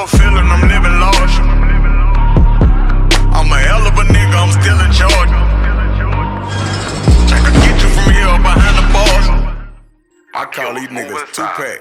a feeling I'm living large. I'm a hell of a nigga, I'm still in charge. I could get you from here behind the bars. I call these niggas Tupac.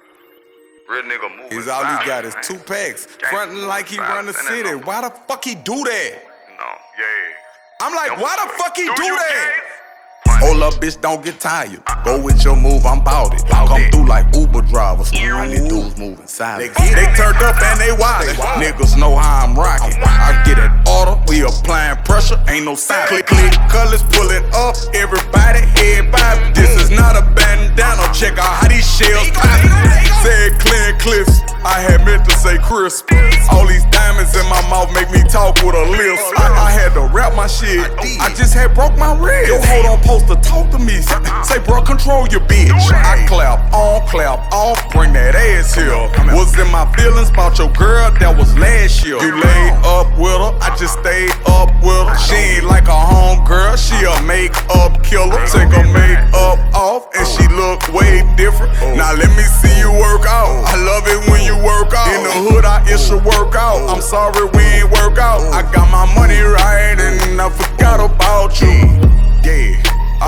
Real nigga moving. He's all he got is 2 packs. Frontin' like he run the city. Why the fuck he do that? No, yeah. I'm like, why the fuck he do that? Hold up, bitch, don't get tired. Go with your move, I'm bout it. Come through like Uber drivers. These dudes moving silent. They turned up and they wild. Niggas know how I'm rocking. I get an order, we applying pressure, ain't no sign. Click, click, colors pulling up, everybody head bobbing. This is not a bandana, check out how these shells poppin'. Said clear cliffs, I had meant to say crisp. All these diamonds in my mouth make me talk with a lisp. I had to rap my shit, I just had broke my wrist. Yo, hold on, post to talk to me. Say, bro, control your bitch. I clap on, clap off, bring that ass here. Was in my feelings about your girl, that was last year. You laid up with her, I just stayed up with her. She ain't like a home girl, she a make-up killer. Take her make-up off, and she look way different. Now let me see you work out. I love it when you work out. In the hood, I issue workout. I'm sorry we ain't work out. I got my money right, and I forgot about you. Yeah.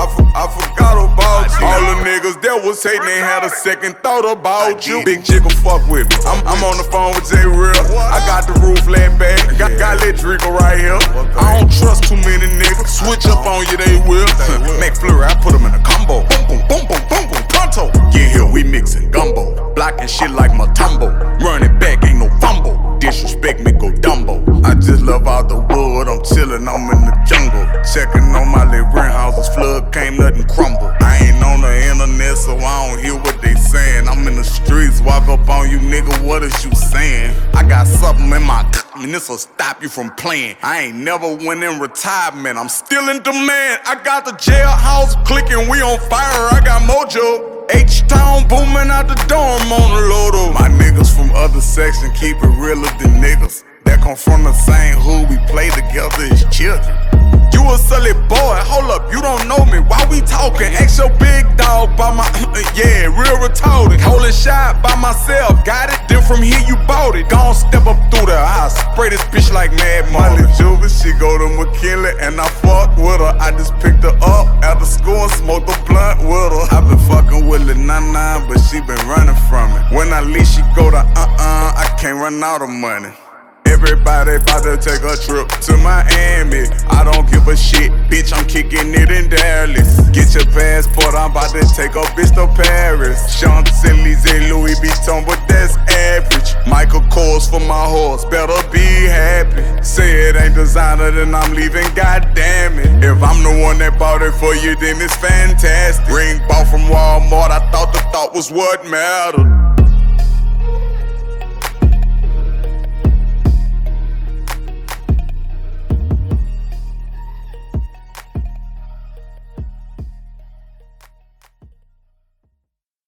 I forgot about you. All the niggas that was hating, they had a second thought about you. Big Jigga fuck with me. I'm on the phone with J Real. I got the roof laid back. Got Lit Drinkle right here. I don't trust too many niggas. Switch up on you, they will. McFlurry, I put them in a combo. Boom, boom, boom, boom, boom, boom, pronto. Get here, we mixin' gumbo. Blocking shit like Matumbo. Run it back, ain't no fumble. Disrespect me, go Dumbo. I just love out the wood. I'm chillin', I'm in the jungle. Checking on my little rent houses. Flood came, nothing crumble. I ain't on the internet, so I don't hear what they saying. I'm in the streets, walk up on you, nigga, what is you saying? I got something in my and this'll stop you from playing. I ain't never went in retirement, I'm still in demand. I got the jailhouse clicking, we on fire, I got mojo. H-Town booming out the dorm on the Lodo. My niggas from other section keep it realer than niggas that come from the same hood, we play together as children. You a silly boy, hold up, you don't know me, why we talking? Ask your big dog by my, yeah, real retarded. Holding shot by myself, got it, then from here you bought it. Gon' step up through there, I spray this bitch like Mad Molly. Juvie, she go to McKinley and I fuck with her. I just picked her up after school and smoked a blunt with her. I been fucking with Lil Nana, but she been running from it. When I leave, she go to I can't run out of money. Everybody about to take a trip to Miami. I don't give a shit, bitch, I'm kicking it in Dallas. Get your passport, I'm about to take a bitch to Paris. Champs-Élysées, Louis Vuitton, but that's average. Michael Kors for my horse, better be happy. Say it ain't designer, then I'm leaving, goddamn it. If I'm the one that bought it for you, then it's fantastic. Ring bought from Walmart, I thought the thought was what mattered.